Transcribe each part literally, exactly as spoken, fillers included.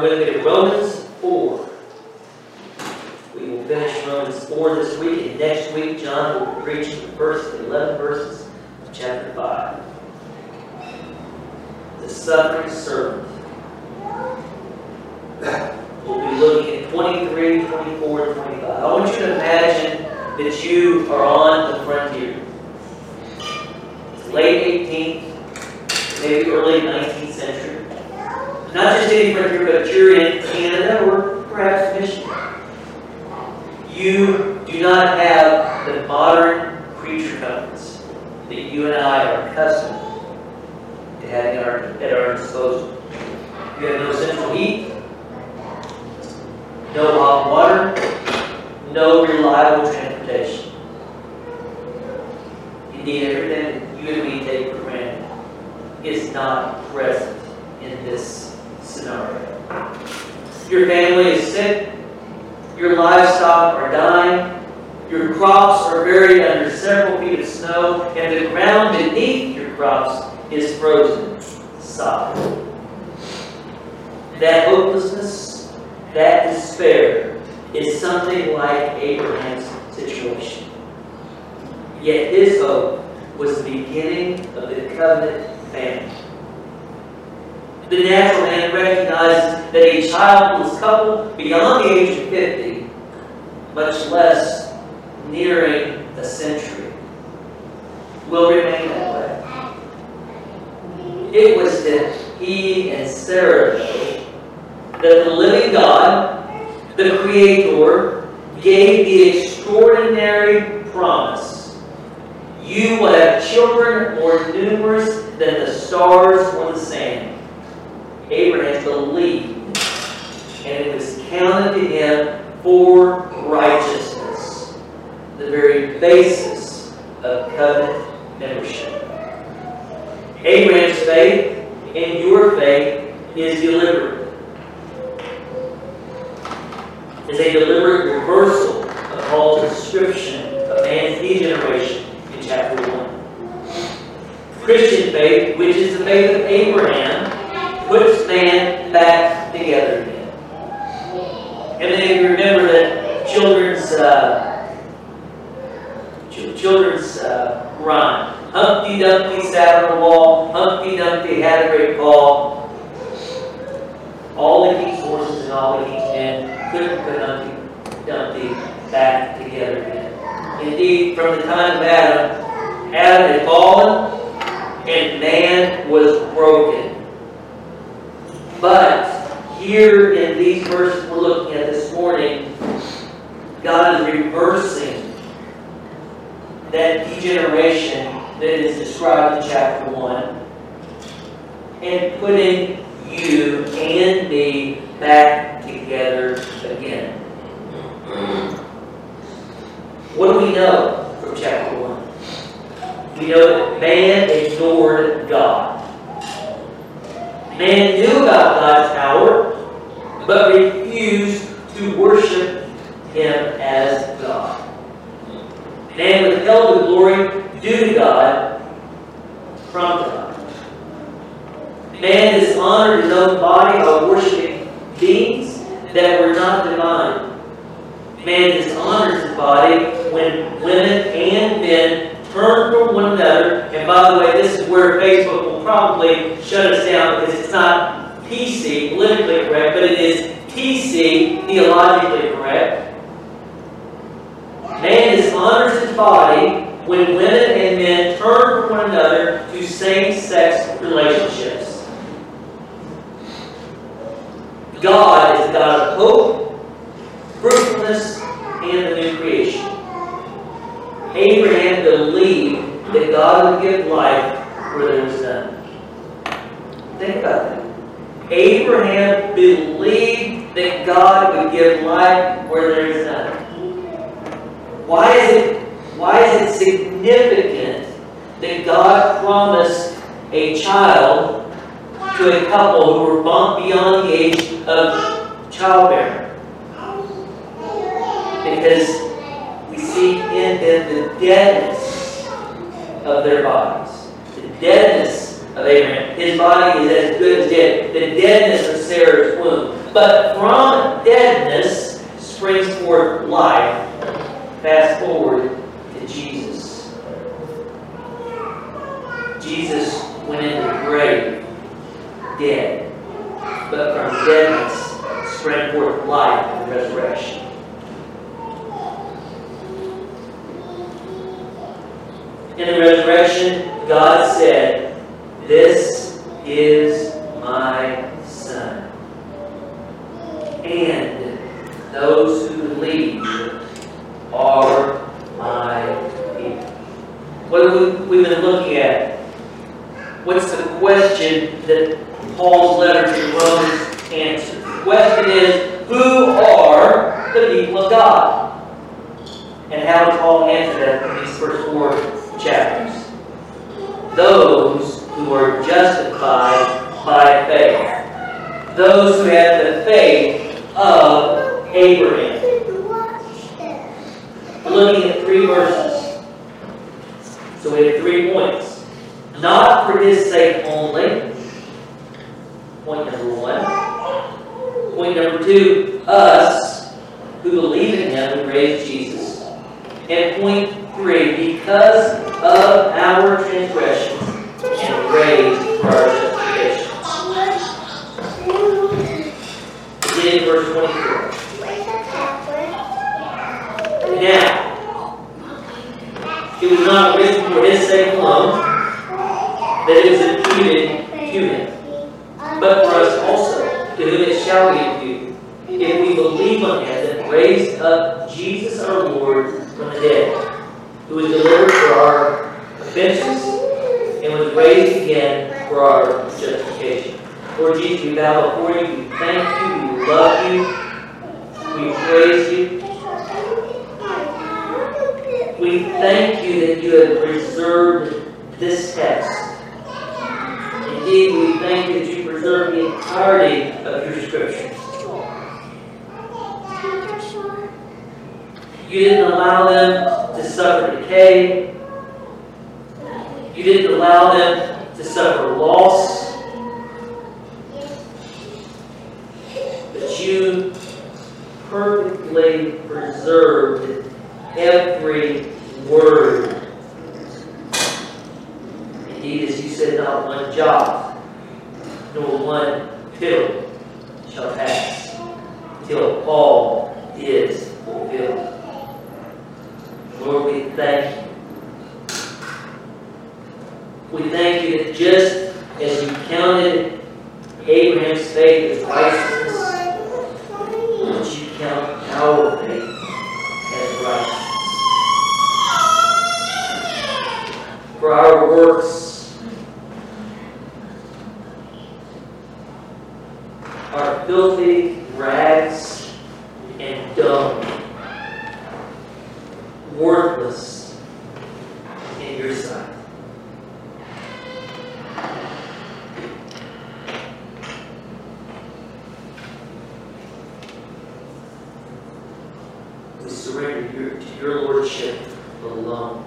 with me to Romans four. We will finish Romans four this week, and next week John will be preaching the first eleven verses of chapter five. The suffering servant. We'll be looking at twenty-three, twenty-four, and twenty-five. I want you to imagine that you are on the frontier. It's late eighteenth, maybe early nineteenth century. Not just any frontier, but you're in Canada or perhaps Michigan. You do not have the modern creature comforts that you and I are accustomed to having at our, at our disposal. You have no central heat, no hot water, no reliable transportation. Indeed, everything that you and me take for granted is not present in this scenario. Your family is sick, your livestock are dying, your crops are buried under several feet of snow, and the ground beneath your crops is frozen solid. That hopelessness, that despair is something like Abraham's situation. Yet his hope was the beginning of the covenant family. The natural man recognizes that a childless couple beyond the age of fifty, much less nearing a century, will remain that way. It was that he and Sarah knew that the living God, the Creator, gave the extraordinary promise. You will have children more numerous than the stars or the sand. Abraham believed, and it was counted to him for righteousness, the very basis of covenant membership. Abraham's faith and your faith is deliberate. It's a deliberate reversal of Paul's description of man's degeneration in chapter one. Christian faith, which is the faith of Abraham, puts man back together again. And then you remember that children's uh, ch children's uh, rhyme. Humpty Dumpty sat on the wall. Humpty Dumpty had a great fall. All the king's horses and all the king's men couldn't put Humpty Dumpty back together again. Indeed, from the time of Adam, Adam had fallen, and man was broken. But here in these verses we're looking at this morning, God is reversing that degeneration that is described in chapter one and putting you and me back together again. What do we know from chapter one? We know that man ignored God. Man knew about God's power, but refused to worship Him as God. Man withheld the glory due to God from God. Man dishonored his own body by worshiping beings that were not divine. Man dishonors his body when women and men turn from one another. And by the way, this is where Facebook will probably shut us down because it's not P C, politically correct, but it is T C, theologically correct. Man dishonors his body when women and men turn from one another to same-sex relationships. God is the God of hope, fruitfulness, and the new creation. Abraham believed that God would give life where there was none. Think about that. Abraham believed that God would give life where there is none. Why is it, why is it significant that God promised a child to a couple who were beyond the age of childbearing? Because we see in them the deadness of their bodies. The deadness of Abraham. His body is as good as dead. The deadness of Sarah's womb. But from deadness springs forth life. Fast forward to Jesus. Jesus went into the grave dead. But from deadness sprang forth life and resurrection. In the resurrection, God said, "This is my Son." And those who believe are my people. What have we, we've been looking at? What's the question that Paul's letter to Romans answers? The question is, who are the people of God? And how does Paul answer that in these first four chapters? Those who are justified by faith. Those who have the faith of Abraham. We're looking at three verses. So we have three points. Not for his sake only. Point number one. Point number two, us who believe in him who raised Jesus. And point three, because of our transgressions and raised for our justification. Begin in verse twenty-four. Now, it was not written for his sake alone that it was imputed to him, but for us also, to whom it shall be imputed, if we believe on him that raised up Jesus our Lord from the dead, who was delivered for our offenses and was raised again for our justification. Lord Jesus, we bow before you, we thank you, we love you, we praise you. We thank you that you have preserved this text. Indeed, we thank you that you preserved the entirety of your scriptures. You didn't allow them to suffer decay. You didn't allow them to suffer loss. But you perfectly preserved every word. Indeed, as you said, not one jot, nor one tittle shall pass till all is fulfilled. Lord, we thank you. We thank you that just as you counted Abraham's faith as righteousness, that you count our faith as righteousness. For our works are filthy rags and dung, worthless in your sight. We surrender your, to your lordship alone.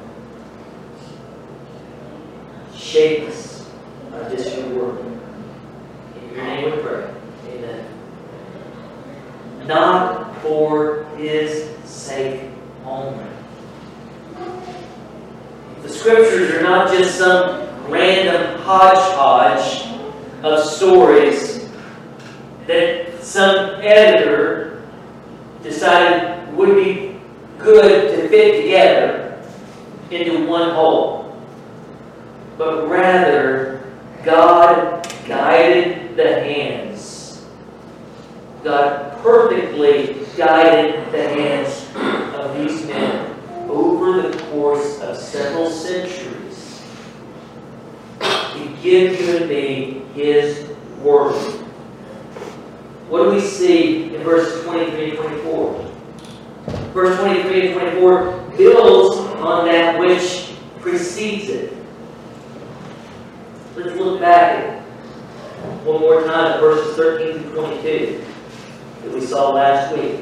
Shape us by this your word. In your name we pray. Amen. Not for his sake only. The scriptures are not just some random hodgepodge of stories that some editor decided would be good to fit together into one whole. But rather, God guided the hands. God perfectly guided the hands of these men over the course of several centuries to give you and me his word. What do we see in verses twenty-three and twenty-four? Verse twenty-three and twenty-four builds on that which precedes it. Let's look back one more time at verses thirteen through twenty-two that we saw last week.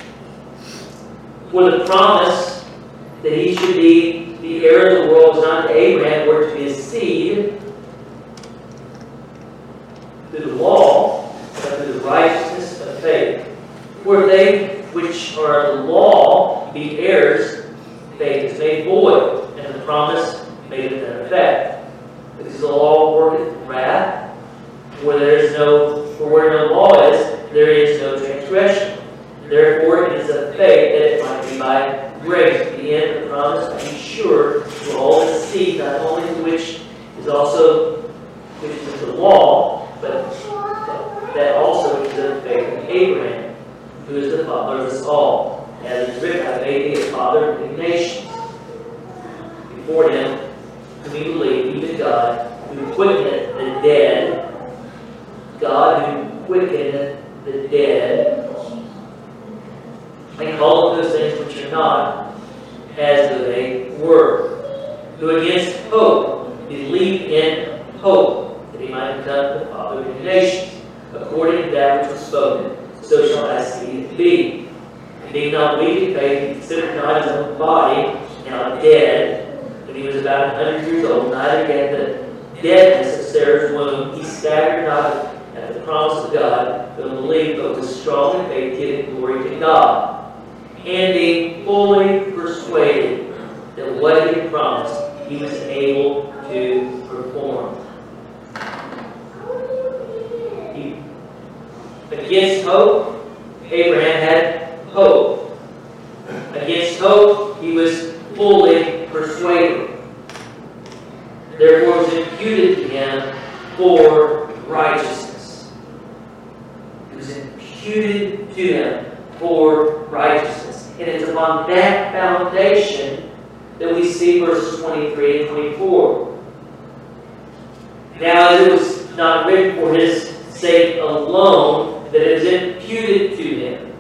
For the promise that he should be the heir of the world was not to Abraham, or to his seed through the law, but through the righteousness of For they which are the law be heirs, faith is made void, and the promise made of none effect. Because the law worketh wrath, where there is no, for where no law is, there is no transgression. Therefore it is of faith that it might be by grace. The end of the promise might be sure to all the seed, not only to which is also which is the law, but that also is the faith of Abraham, who is the father of us all. As it is written, I made thee a father of many nations. Before him, whom we believe, even God, who quickeneth the dead, God who quickeneth the dead, and calleth those things which are not as though they were, who against hope believed in hope, that he might become the father of many nations, according to that which was spoken, so shall thy seed be. And being not weak in faith, he considered not his own body now dead, when he was about a hundred years old, neither yet the deadness of Sarah's womb. He staggered not at the promise of God, but believed, but was strong in faith, giving glory to God, and being fully persuaded that what he had promised, he was able to perform. He, against hope, Abraham had hope. Against hope, he was fully persuaded. Therefore, it was imputed to him for righteousness. It was imputed to him for righteousness. And it's upon that foundation that we see verses twenty-three and twenty-four. Now, it was not written for his sake alone that it was imputed to him.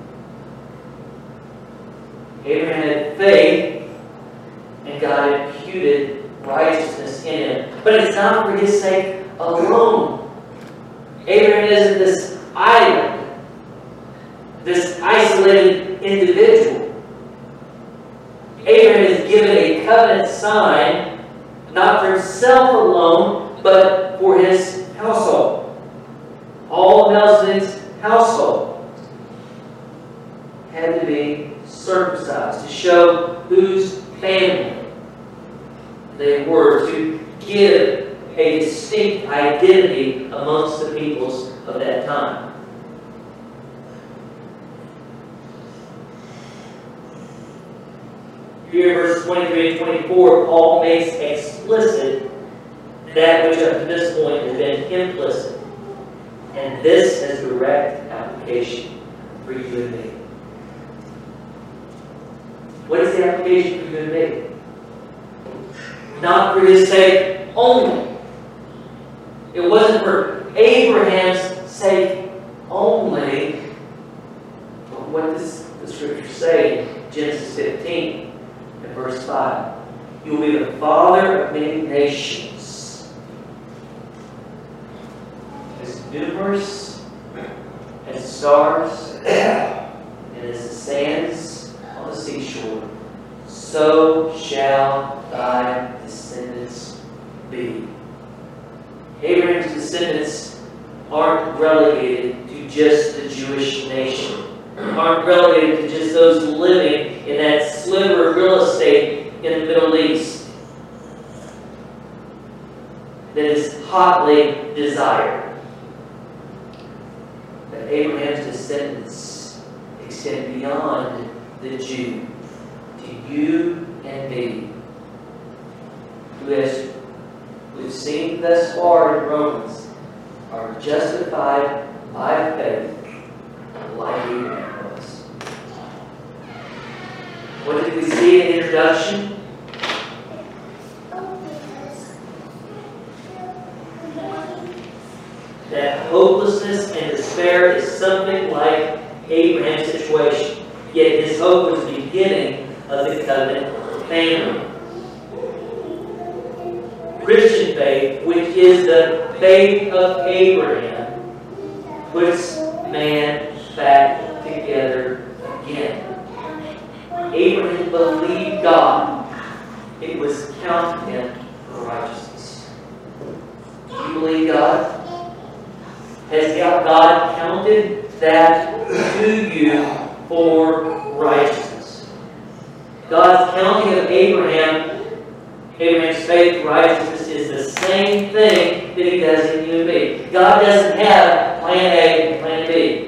Abraham had faith, and God imputed righteousness in him. But it's not for his sake alone. Abraham isn't this island, this isolated individual. Abraham is given a covenant sign, not for himself alone, but for his household. All of Melchizedek's household had to be circumcised to show whose family they were, to give a distinct identity amongst the peoples of that time. Here, verses twenty-three and twenty-four, Paul makes explicit that which up to this point has been implicit. And this has direct application for you and me. What is the application for you and me? Not for his sake only. It wasn't for Abraham's sake only. But what does the scripture say in Genesis fifteen and verse five? You will be the father of many nations. As numerous as stars and as the sands on the seashore, so shall thy descendants be. Abraham's descendants aren't relegated to just the Jewish nation, aren't relegated to just those living in that sliver of real estate in the Middle East that is hotly desired. But Abraham's descendants extend beyond the Jew to you and me, who, as we've seen thus far in Romans, are justified by faith like Abraham was. What did we see in the introduction? That hopelessness and despair is something like Abraham's situation. Yet his hope was the beginning of the covenant family. Christian faith, which is the faith of Abraham, puts man back together again. Abraham believed God. It was counted him for righteousness. Do you believe God? Has God counted that to you for righteousness. God's counting of Abraham, Abraham's faith for righteousness is the same thing that He does in you and me. God doesn't have plan A and plan B.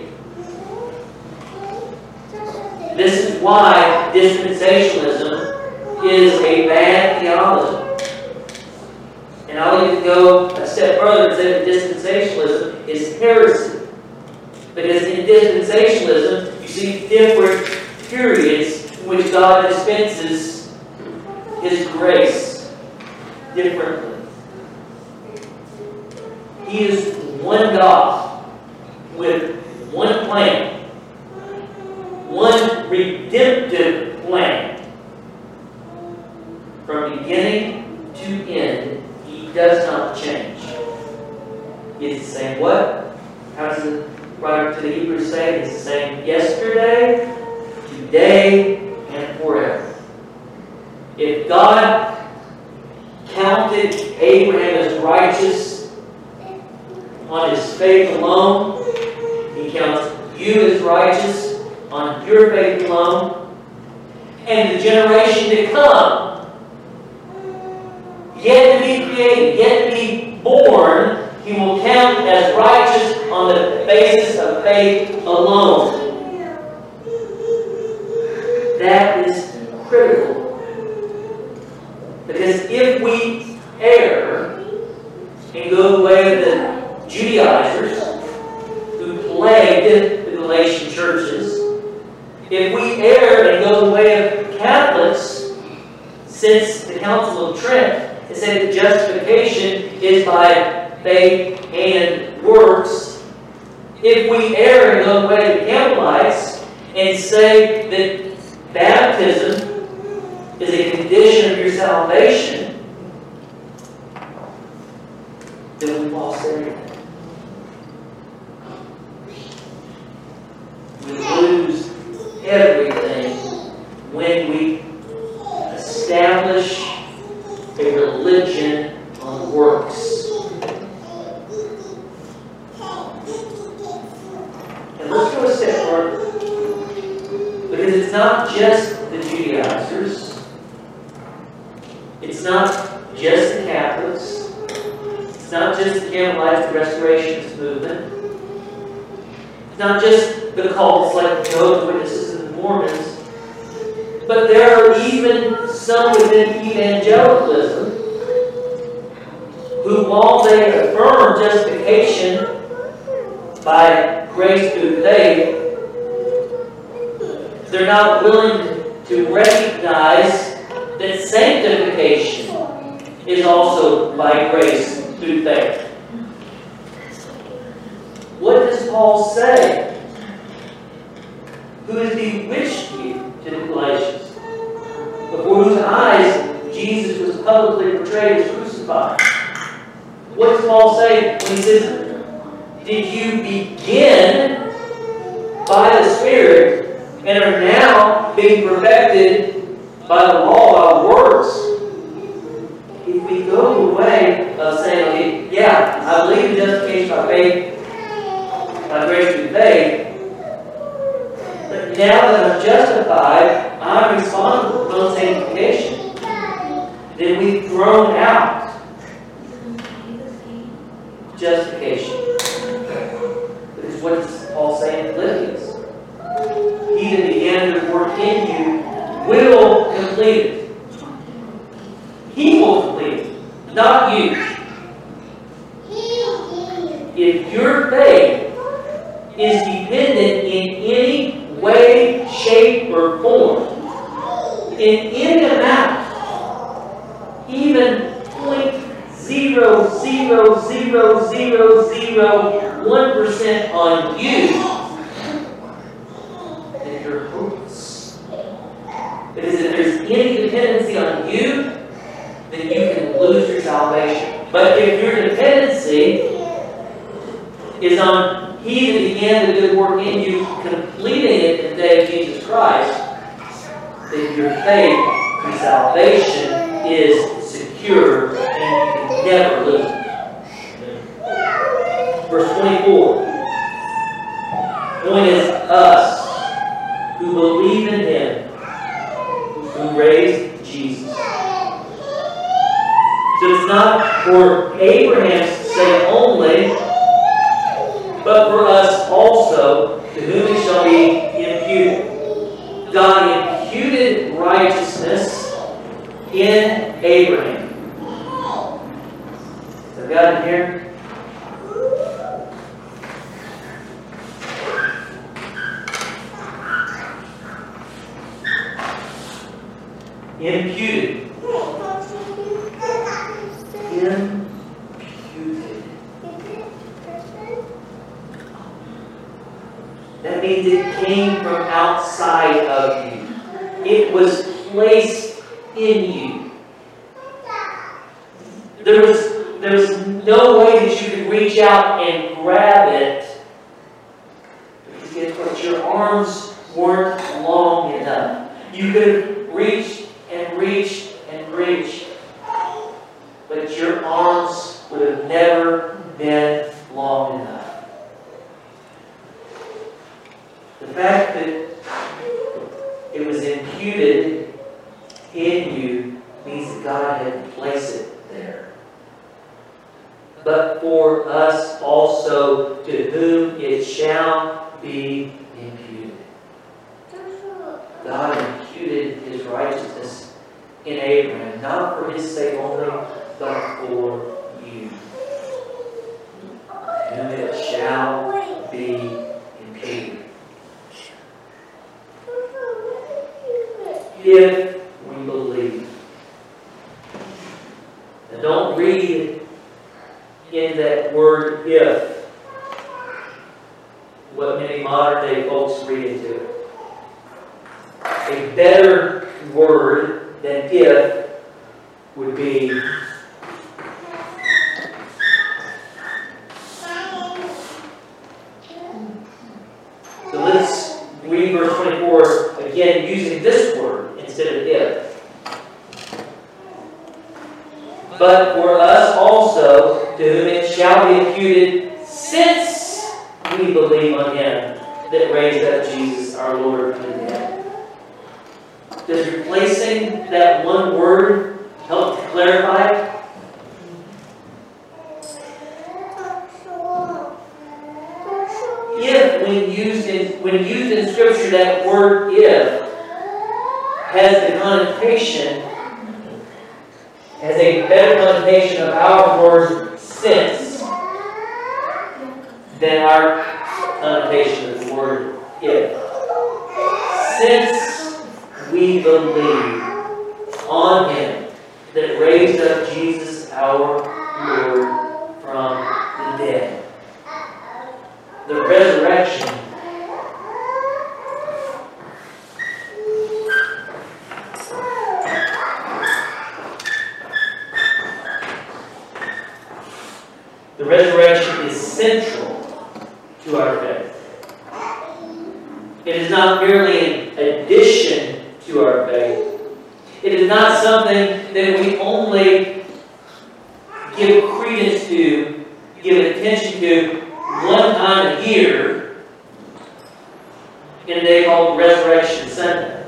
This is why dispensationalism is a bad theology. And I'll even go a step further and say that dispensationalism is heresy. Because in dispensationalism, you see different periods in which God dispenses His grace differently. He is one God with one plan, one redemptive plan. From beginning to end, He does not change. It's the same what? How does the writer to the Hebrews say? It's the same yesterday, today, and forever. If God counted Abraham as righteous on his faith alone, He counts you as righteous on your faith alone, and the generation to come, yet to be created, yet to be born, He will count as righteous on the basis of faith alone. That is critical. Because if we err and go the way of the Judaizers who plagued the Galatian churches, if we err and go the way of Catholics since the Council of Trent and say that justification is by faith and works, if we err and go the way of the Campbellites and say that baptism is a condition of your salvation, then we've lost everything. We lose everything when we establish a religion on works. And let's go a step further. Because it's not just the Judaizers. It's not just the Catholics. It's not just the Campbellites, the Restorationist movement. It's not just the cults like the Jehovah's Witnesses and the Mormons. But there are even some within evangelicalism who, while they affirm justification by grace through faith, they're not willing to recognize that sanctification is also by grace through faith. What does Paul say? Who has bewitched you, to the Galatians, before whose eyes Jesus was publicly portrayed as crucified? What does Paul say when he says, did you begin by the Spirit and are now being perfected by the law by works? If we go the way of saying, okay, yeah, I believe in justification by faith, by grace through faith, but now that I'm justified, I'm responsible for sanctification, then we've thrown out justification. Because what does Paul say in Philippians? He that began to work in you will complete it. He will complete it, not you. If your faith is dependent in any way, shape, or form, in any amount, even point zero zero zero zero zero one percent on you, then you're hopeless. Because if there's any dependency on you, then you can lose your salvation. But if your dependency is on He that began the good work in you, completing it in the day of Jesus Christ, then your faith and salvation is secure and you can never lose it. Verse twenty-four. point is us who believe in Him, who raised Jesus. So it's not for Abraham's sake only, but for us also, to whom it shall be imputed. God imputed righteousness in Abraham. Have you got it here? Imputed. Imputed. That means it came from outside of you. It was placed in you. There was, there was no way that you could reach out and grab it. Because guess what? Your arms weren't long enough. You could have reached and reached and reached, but your arms would have never been long enough. The fact that it was imputed in you means that God had placed it there. But for us also, to whom it shall be imputed. God imputed His righteousness in Abraham, not for his sake only, but for you. To whom it shall be imputed. If we believe. Now don't read in that word if what many modern day folks read into it. A better word than if would be so let's read verse twenty-four again using this word instead of if. But for us also, to whom it shall be imputed, since we believe on Him that raised up Jesus our Lord from the dead. Does replacing that one word help to clarify? If, when used in when used in Scripture, that word "if" has the connotation, has a better connotation of our word "since" than our connotation of the word "if." Since we believe on Him that raised up Jesus our Lord from the dead. The resurrection The resurrection is central to our faith. It is not merely an addition to our faith. It is not something that we only give credence to, give attention to one time a year in a day called Resurrection Sunday.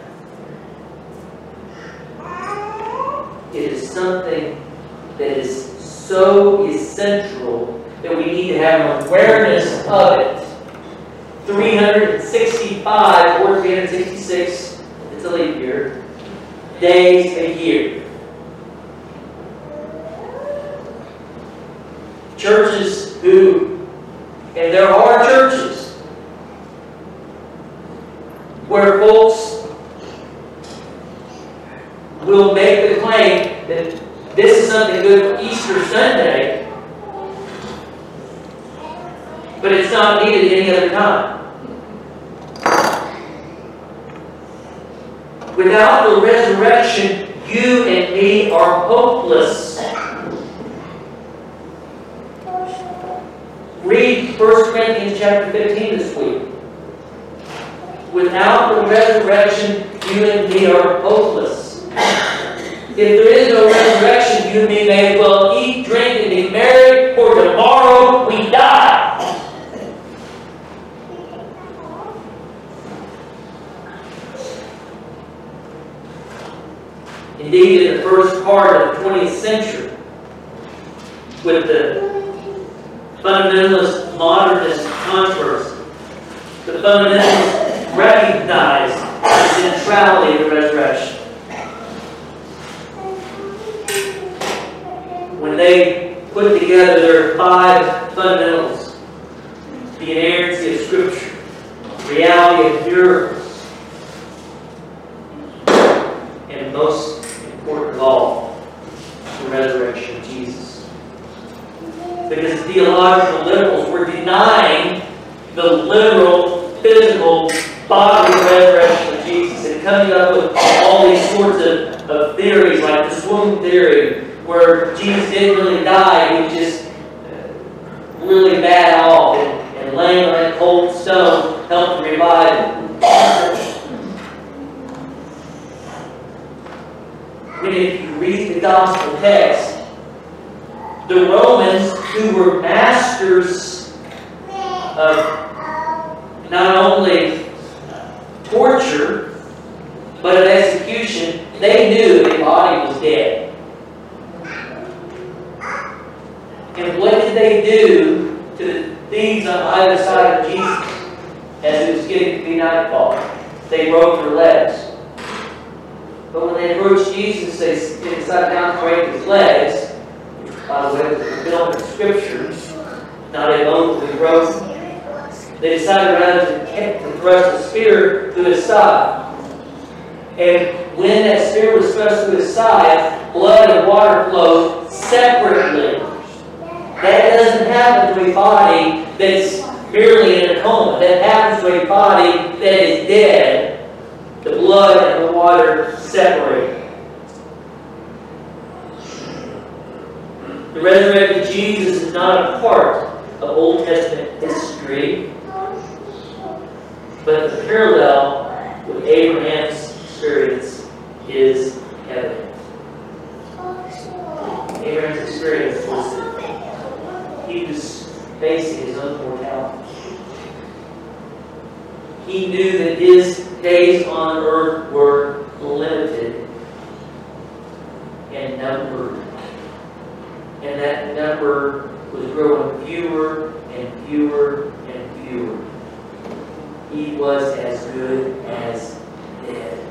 It is something that is so essential that we need to have an awareness of it. three hundred sixty-five or three hundred sixty-six, it's a leap year, days a year. Churches who, and there are churches where folks will make the claim that this is something good for Easter Sunday, but it's not needed any other time. Without the resurrection, you and me are hopeless. Read First Corinthians chapter fifteen this week. Without the resurrection, you and me are hopeless. If there is no resurrection, you and me may as well eat, drink, and be merry, for tomorrow we die. Indeed, in the first part of the twentieth century, with the fundamentalist modernist controversy, the fundamentalists recognized the centrality of the resurrection. When they put together their five fundamentals, the inerrancy of Scripture, reality of miracles, and most important of all, the resurrection of Jesus. Because theological liberals were denying the literal, physical, bodily resurrection of Jesus and coming up with all these sorts of, of theories, like the swoon theory, where Jesus didn't really die, he was just really bad off, and, and laying on that cold stone helped revive him. When if you read the gospel text, the Romans, who were masters of not only torture, but of execution, they knew the body was dead. And what did they do to the thieves on either side of Jesus as it was getting to be nightfall? They broke their legs. But when they approached Jesus, they decided not to break his legs. By the way, it was fulfillment of Scripture, not a bone to be broken. They decided rather to, to thrust a spear through his side. And when that spear was thrust through his side, blood and water flowed separately. That doesn't happen to a body that's merely in a coma. That happens to a body that is dead. The blood and the water separate. The resurrected Jesus is not a part of Old Testament history, but the parallel with Abraham's experience is evident. Abraham's experience was that he was facing his own mortality. He knew that his days on earth were limited and numbered. And that number was growing fewer and fewer and fewer. He was as good as dead.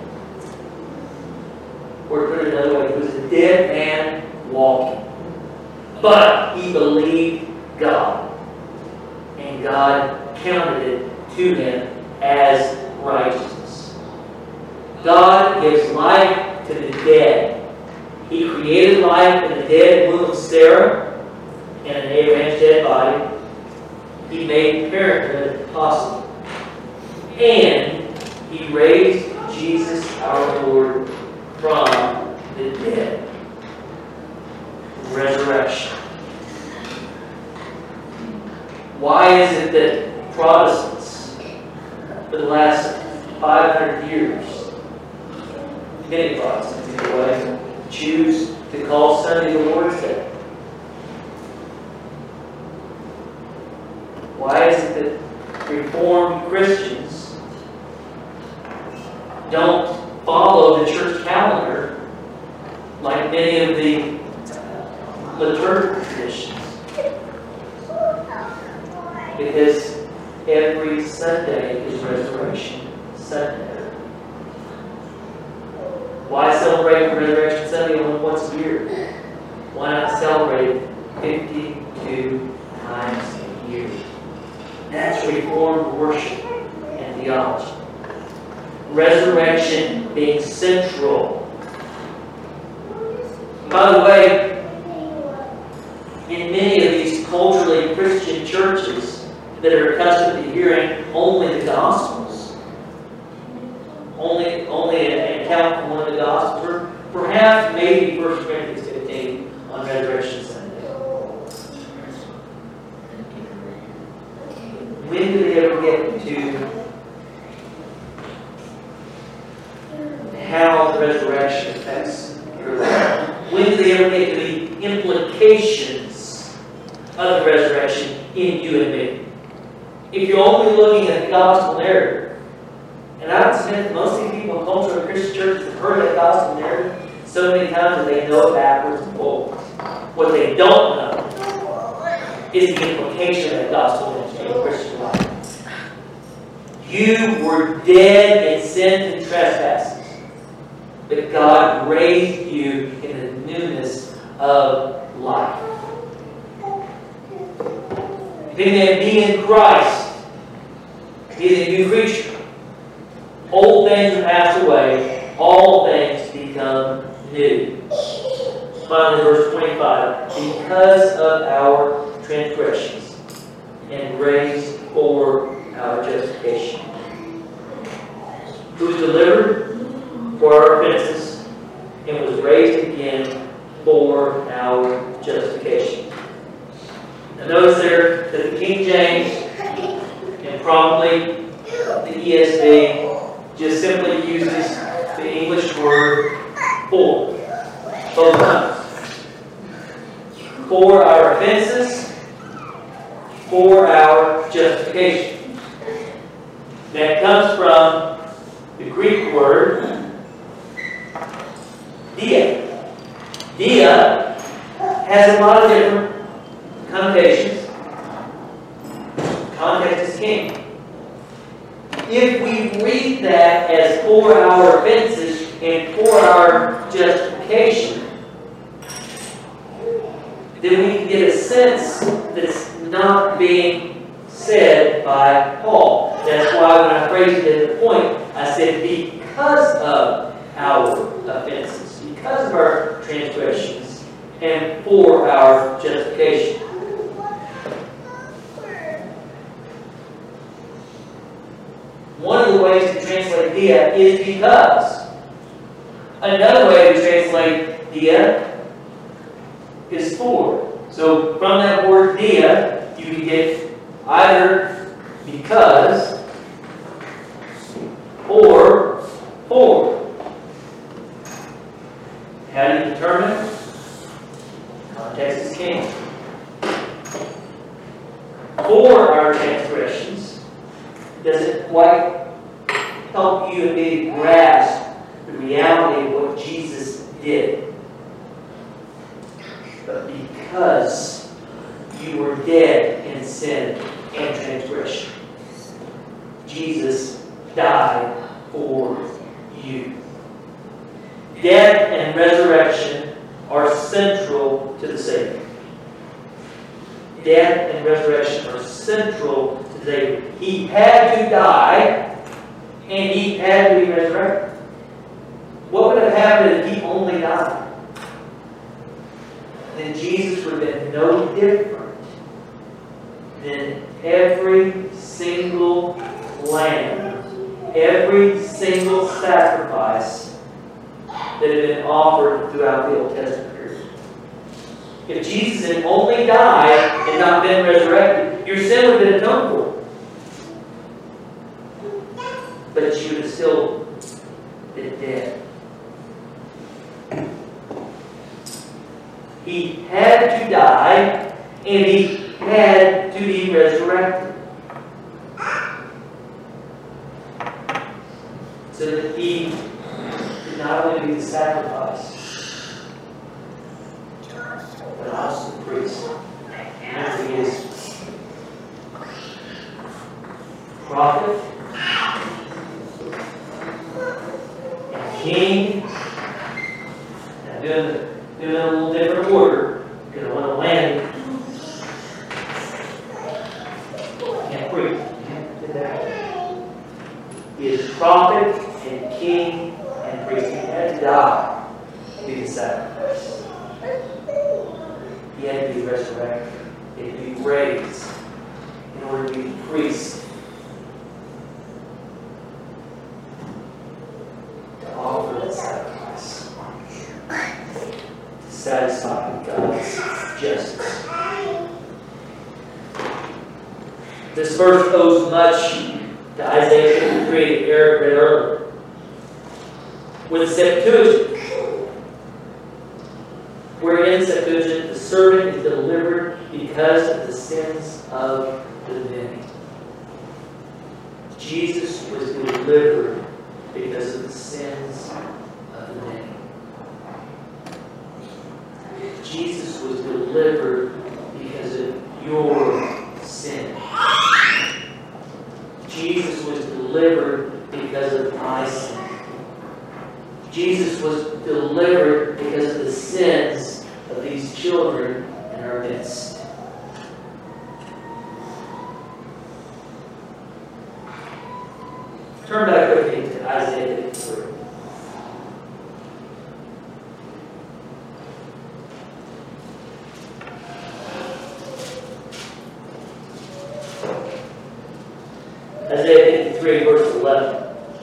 Or to put it another way, he was a dead man walking. But he believed God. And God counted it to him as righteousness. God gives life to the dead. He created life in the dead womb of Sarah and in Abraham's dead body. He made parenthood possible. And He raised Jesus our Lord from the dead. Resurrection. Why is it that Protestants, for the last five hundred years, many Protestants anyway, choose to call Sunday the Lord's Day? Why is it that Reformed Christians don't follow the church calendar like many of the liturgical traditions? Because every Sunday is Resurrection Sunday. Why celebrate Resurrection Sunday only once a year? Why not celebrate fifty-two times a year? That's Reformed worship and theology. Resurrection being central. By the way, in many of these culturally Christian churches that are accustomed to hearing only the Gospels, only, only an account from one of the Gospels, or perhaps maybe First Corinthians fifteen on Resurrection Sunday. When do they ever get to how the resurrection affects your life? When do they ever get to the implications of the resurrection in you and me? If you're only looking at the gospel narrative, and I would submit that most of the people in cultural Christian churches have heard that gospel narrative so many times that they know it backwards and forwards. What they don't know is the implication of that gospel ministry in Christian life. You were dead in sins and trespasses, but God raised you in the newness of life. If any man be in Christ, he is a new creature. Old things are passed away, all things become new. Finally, verse twenty-five, because of our transgressions and raised for our justification. Who was delivered for our offenses and was raised again for our justification. Now notice there that the King James and probably the E S V just simply uses the English word for both times. For our offenses, for our justification. That comes from the Greek word dia. Dia has a lot of different connotations. Context is king. If we read that as for our offenses and for our justification, then we can get a sense that it's not being said by Paul. That's why when I phrased it at the point, I said because of our offenses, because of our transgressions, and for our justification. One of the ways to translate dia is because. Another way to translate dia is for. So from that word dia, you can get either because or for. How do you determine? Context is king. For our transgressions doesn't quite help you and me grasp the reality of what Jesus did. But because you were dead in sin and transgression, Jesus died for you. Death and resurrection are central to the Savior. Death and resurrection are central to the Savior. He had to die, and He had to be resurrected. What would have happened if He only died? Then Jesus would have been no different than every single lamb, every single sacrifice that had been offered throughout the Old Testament period. If Jesus had only died and not been resurrected, your sin would have been atoned for. But you would have still been dead. He had to die, and He had to be resurrected. So that He could not only be the sacrifice, but also the priest. And He is prophet, and king. Now, doing the Do it in a little different order, because I want to land it. And priest. Did that. He is prophet and king and priest. He had to die to be the sacrifice. He had to be resurrected. He had to be raised in order to be the priest. To offer that sacrifice. Satisfy God's justice. This verse owes much to Isaiah fifty-three that Eric read earlier. With the Septuagint, wherein Septuagint, the servant is delivered because of the sins of the many. Jesus was delivered because of the sins of the many. delivered because of your sin. Jesus was delivered because of my sin. Jesus was delivered because of the sins of these children in our midst. Turn back quickly to Isaiah fifty-three. Isaiah fifty-three, verse eleven.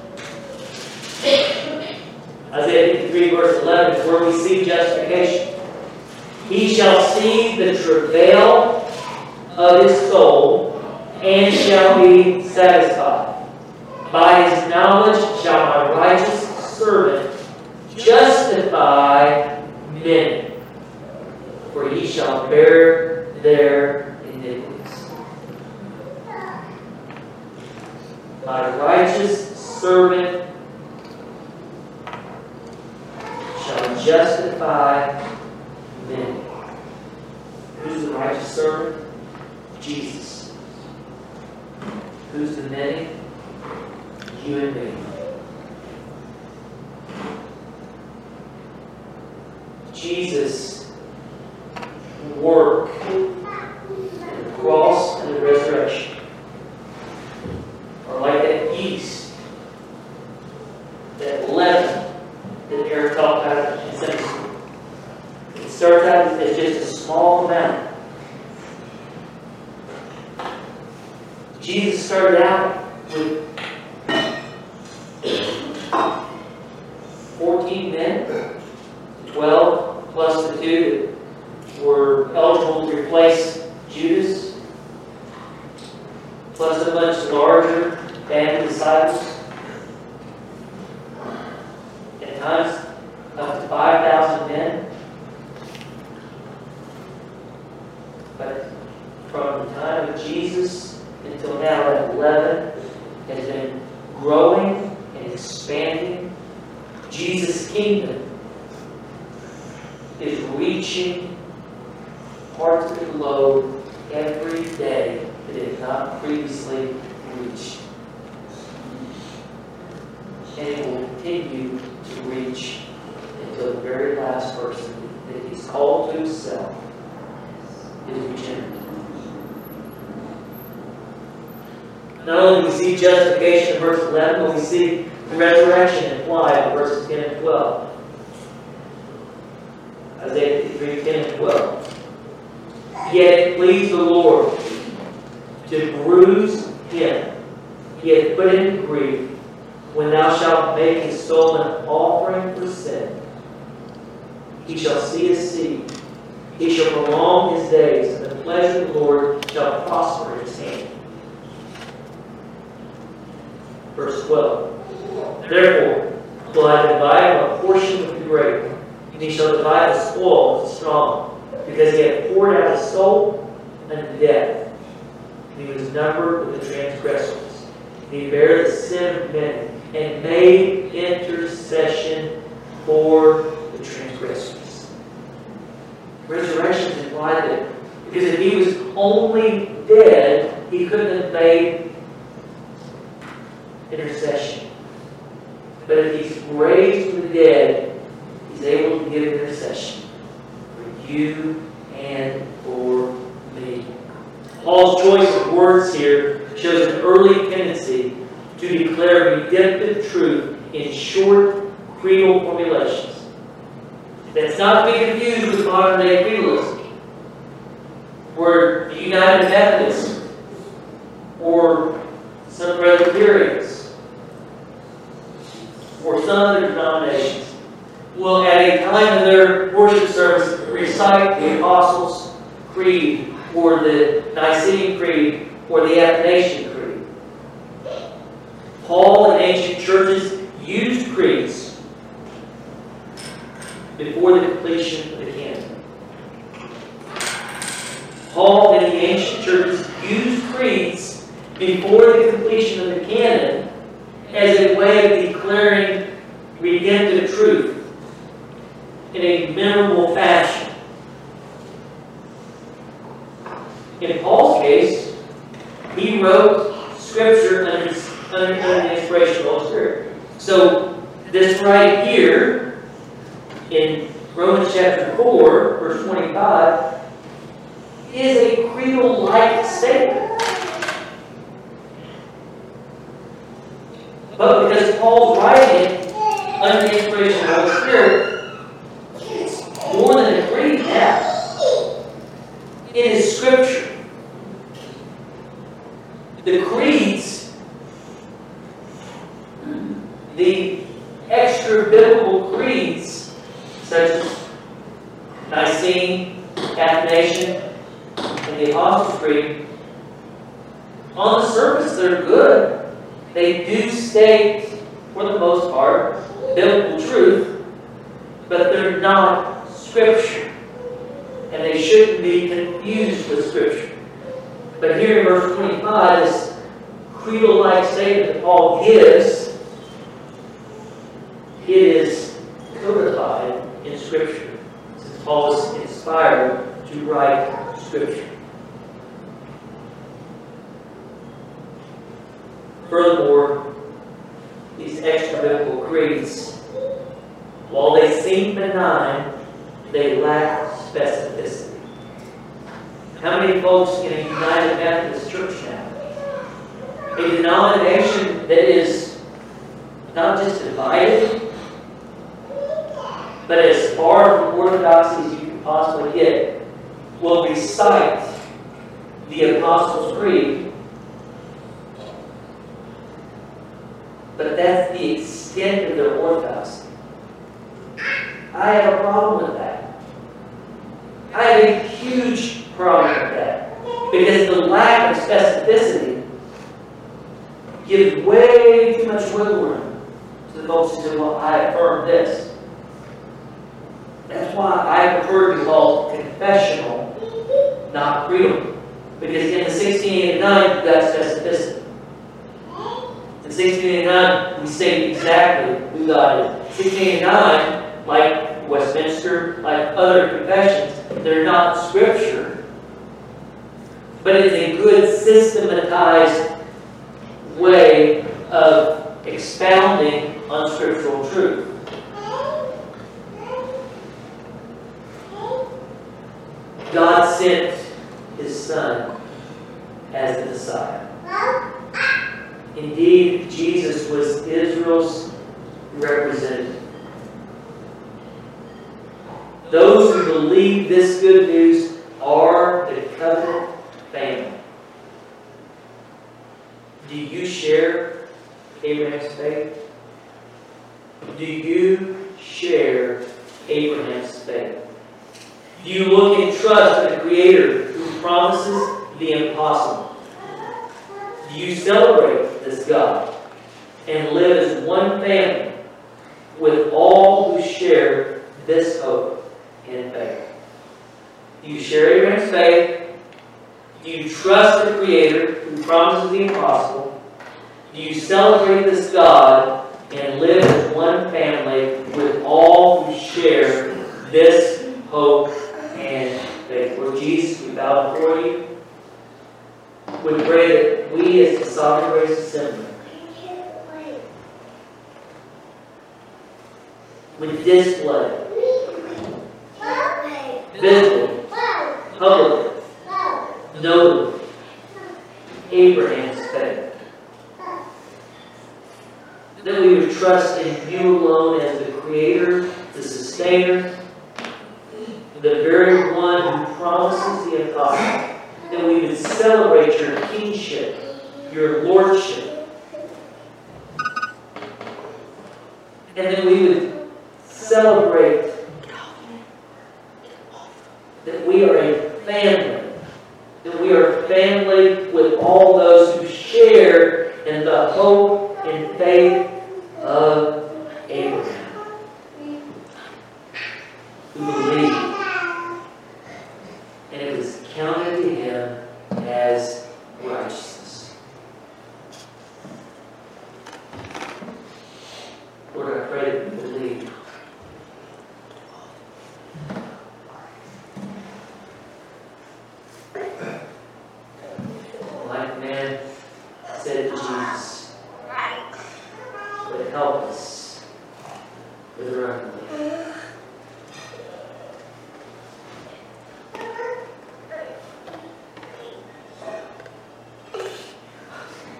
Isaiah fifty-three, verse eleven is where we see justification. He shall see the travail of his soul and shall be satisfied. By his knowledge shall my righteous servant justify many, for he shall bear their iniquities. My righteous servant shall justify many. Who's the righteous servant? Jesus. Who's the many? You and me. Jesus' work in the cross and the resurrection are like that yeast, that leaven that Eric talked about in Sunday school. It starts out as just a small amount. Jesus started out with fourteen men, twelve plus the two that were eligible to replace Judas, plus a much larger band of disciples. At times, up to five thousand men. But from the time of Jesus until now, that leaven has been growing and expanding. Jesus' kingdom is reaching parts of the globe every day that it had not previously reached. And it will continue to reach until the very last person that He's called to Himself is regenerated. Not only do we see justification in verse eleven, but we see the resurrection implied in verses ten and twelve. Isaiah fifty-three, ten and twelve. Yet it pleased the Lord to bruise him. He hath put him to grief. When thou shalt make his soul an offering for sin, he shall see his seed. He shall prolong his days, and the pleasure of the Lord shall prosper in his hand. Verse twelve. Therefore will I divide him a portion with the great, and he shall divide the spoil with the strong, because he hath poured out his soul unto death. And he was numbered with the transgressors. And he bare the sin of many, and made intercession for the transgressors. Resurrection is implied that because if he was only dead, he couldn't have made intercession. But if he's raised from the dead, he's able to give intercession for you and for me. Paul's choice of words here shows an early tendency to declare redemptive truth in short creedal formulations. That's not to be confused with modern day creedalism, where the United Methodists or some Presbyterians or some other denominations will, at a time of their worship service, recite the Apostles' Creed or the Nicene Creed or the Athanasian Creed. Paul and ancient churches used creeds before the completion of the canon. Paul and the ancient churches used creeds before the completion of the canon as a way of declaring redemptive truth in a memorable fashion. in Paul's case, he wrote Scripture under, under, under the inspiration of the Holy Spirit. So this right here, in Romans chapter four, verse twenty-five, is a creedal-like statement. But because Paul's writing it under the inspiration of the Holy Spirit, it's more than a creed now. It is Scripture. The creeds, the extra-biblical creeds, such as Nicene, Athanasian, and the Apostles' Creed, on the surface they're good. They do state, for the most part, biblical truth, but they're not Scripture. And they shouldn't be confused with Scripture. But here in verse twenty-five, this creedal-like statement that Paul gives, it is codified in Scripture, since Paul was inspired to write Scripture. Furthermore, these extra-biblical creeds, while they seem benign, they lack specificity. How many folks in a United Methodist Church now? A denomination that is not just divided, but as far from orthodoxy as you can possibly get, will recite the Apostles' Creed, but that's the extent of their orthodoxy. I have a problem with that. I have a huge problem with that. Because the lack of specificity gives way too much wiggle room to the folks who say, well, I affirm this. That's why I prefer to be called confessional, not creedal. Because in the sixteen eighty-nine, you've got specificity. In sixteen eighty-nine, we state exactly who God is. sixteen eighty-nine, like Westminster, like other confessions, they're not Scripture, but it's a good systematized way of expounding on scriptural truth. God sent His Son as the Messiah. Indeed, Jesus was Israel's representative. Those who believe this good news are the covenant family. Do you share Abraham's faith? Do you share Abraham's faith? Do you look and trust in a Creator who promises the impossible? Do you celebrate this God and live as one family with all who share this hope and faith? Do you share Abraham's faith? Do you trust the Creator who promises the impossible? Do you celebrate this God and live as one family with all who share this hope and faith? Lord Jesus, we bow before you. We pray that we as the Sovereign Grace Assembly would display visibly, publicly, notably, Abraham's faith. That we would trust in you alone as the Creator, the Sustainer, the very one who promises the impossible. That we would celebrate your kingship, your lordship. And that we would celebrate that we are a family. That we are a family with all those who share in the hope and faith of Abraham. Who believed. And it was counted to him as righteousness. Lord, I pray that we believe.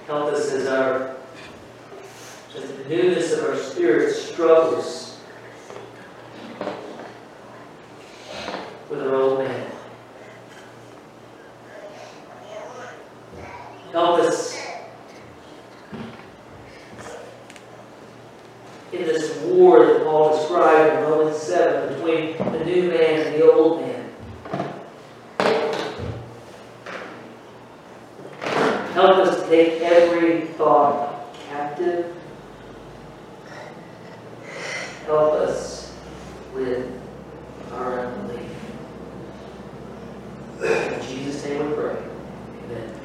Help us as our as the newness of our spirit struggles with our old man. Help us in this war that Paul described in Romans seven between the new man and the old man. Help us take every thought captive. Help us with our unbelief. In Jesus' name we pray. Amen.